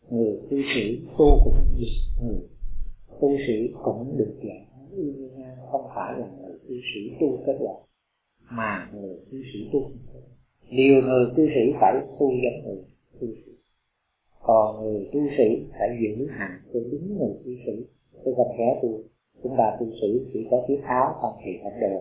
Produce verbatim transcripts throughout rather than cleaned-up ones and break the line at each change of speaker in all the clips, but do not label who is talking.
người tu sĩ tu cũng được, người tu sĩ cũng được dạng y như nhau, không phải là người tu sĩ tu kết luận, mà người tu sĩ tu. Điều người tu sĩ phải tu giống người tu sĩ, còn người tu sĩ phải giữ hạnh cho đúng người tu sĩ. Tôi gặp trẻ tu, chúng ta tu sĩ chỉ có chiếc áo không thì không được.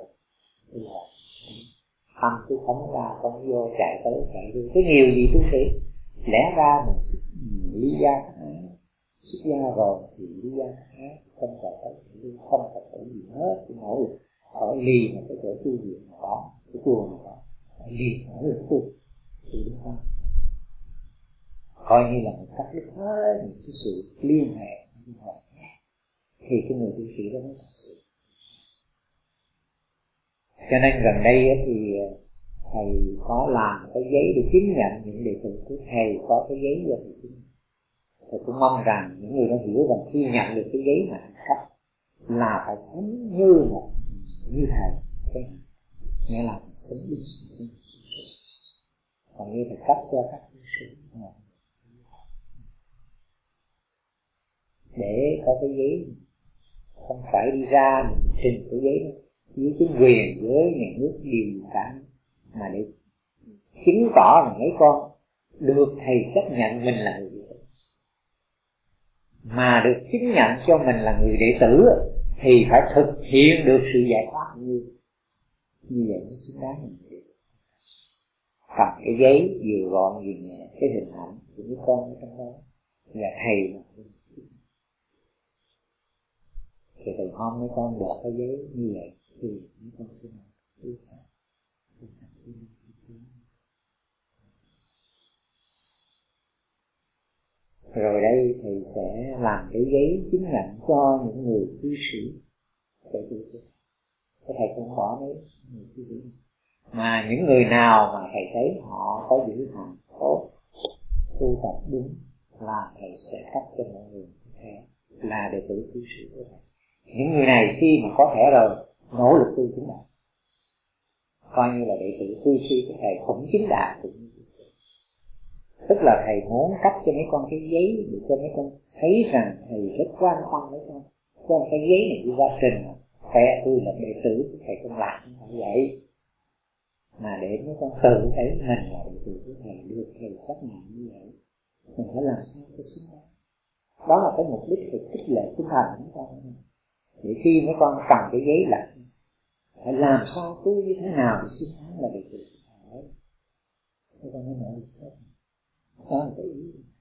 Tâm cứ phóng ra, không vô chạy tới chạy đi. Có nhiều gì tu sĩ lẽ ra mình lý gia ái, xuất gia rồi thì lý gia ái, không phải tới đi, không phải tới gì hết, chỉ nỗ lực ở lì mà cái chỗ tu viện mà có, cái chùa mà có, lì nỗ lực tu, thì đúng không? Coi như là một cách lúc hết những cái sự liên hệ thì cái người tu sĩ đó mới thật sự. Cho nên gần đây thì thầy có làm cái giấy để chứng nhận những đệ tử của thầy có cái giấy do thầy chứng. Thầy cũng mong rằng những người đó hiểu rằng khi nhận được cái giấy mà cấp là phải sống như một như thầy, cái nghĩa là phải sống đúng. Còn như thầy cấp cho các tu sĩ để có cái giấy, không phải đi ra mình trình cái giấy với chính quyền với nhà nước điều gì cả, mà để chứng tỏ rằng mấy con được thầy chấp nhận mình là người đệ tử, mà được chứng nhận cho mình là người đệ tử thì phải thực hiện được sự giải thoát như như vậy mới xứng đáng là người đệ tử. Cầm cái giấy vừa gọn vừa nhẹ, cái hình ảnh của mấy con ở trong đó là thầy mà. Thì thầy mong mấy con đọc cái giấy như vậy thì mấy con sẽ làm được. Rồi đây thầy sẽ làm cái giấy chứng nhận cho những người cư sĩ. Cái thầy không bỏ mấy người cư sĩ, mà những người nào mà thầy thấy họ có giữ hạnh tốt, tu tập đúng là thầy sẽ cấp cho mọi người thẻ là đệ tử cư sĩ của thầy. Những người này khi mà có thẻ rồi nỗ lực tu chứng đạt, coi như là đệ tử cư sĩ của thầy cũng chứng đạt. Tức là thầy muốn cấp cho mấy con cái giấy để cho mấy con thấy rằng thầy rất quan tâm mấy con. Cho cái giấy này đi ra trình, thầy tôi là đệ tử của thầy không làm không phải vậy, mà để mấy con tự thấy mình là đệ tử của thầy, được thầy chấp nhận như vậy, mình phải làm sao cho xứng đáng. Đó là cái mục đích để khích lệ tinh thần của mấy con, để khi mấy con cầm cái giấy là phải làm sao tu như thế nào để xứng đáng là đệ tử của thầy. Mấy con mới nói được. Đó là cái ý.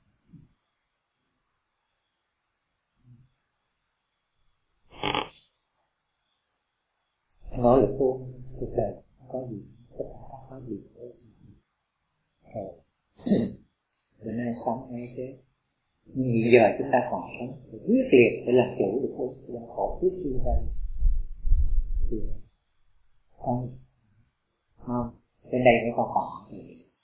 Nỗ lực tu cuộc đời có gì, tất cả có gì rồi. Bữa nay sống ngay thế, nhưng hiện giờ chúng ta còn sống thì quyết liệt để làm chủ được cuộc gian khổ trước khi ra đi. Thì không, không, trên đây mấy con còn thì